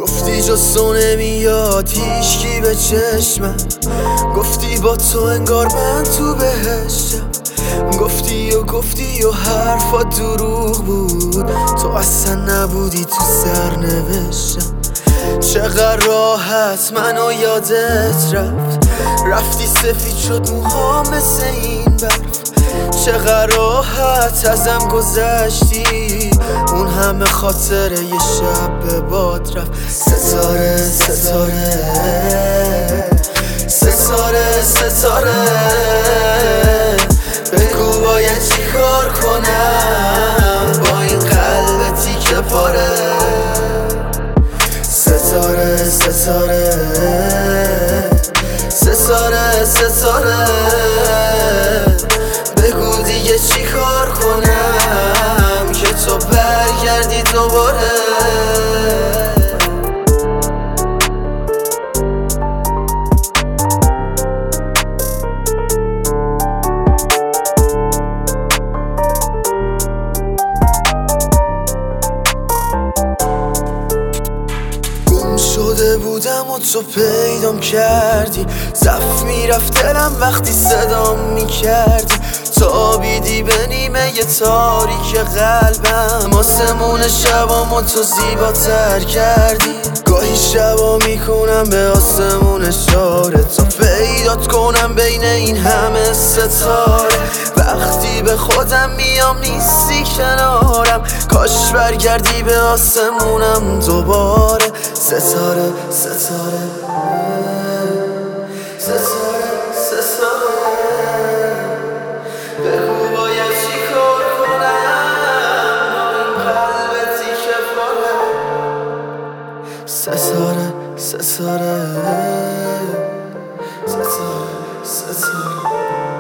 گفتی جز تو نمیاد هیچکی به چشمم، گفتی با تو انگار من تو بهشتم. گفتی و حرفات دروغ بود، تو اصلا نبودی تو سرنوشتم. چقدر راحت منو یادت رفتی سفید شد موهام مثل این برف. چقدر راحت ازم گذشتی، اون همه خاطر یه شب به باد رفت. ستاره ستاره ستاره ستاره، بگو باید چی کار کنم با این قلب تیکه پاره. ستاره ستاره ستاره ستاره، بگو دیگه چی کار کنم که تو برگردی دوباره. شده بودم و تو پیدام کردی، زف میرفت دلم وقتی صدام میکردی. تابیدی به نیمه تاریک قلبم، آسمون شبامو تو زیباتر کردی. گاهی شبا میکنم به آسمون اشاره تا پیدات کنم بین این همه ستاره. وقتی به خودم میام نیستی کنارم، کاش برگردی به آسمونم دوباره. ستاره ستاره ستاره ستاره، بگو باید چی کار کنم با این قلب تیکه پاره. ستاره ستاره ستاره ستاره.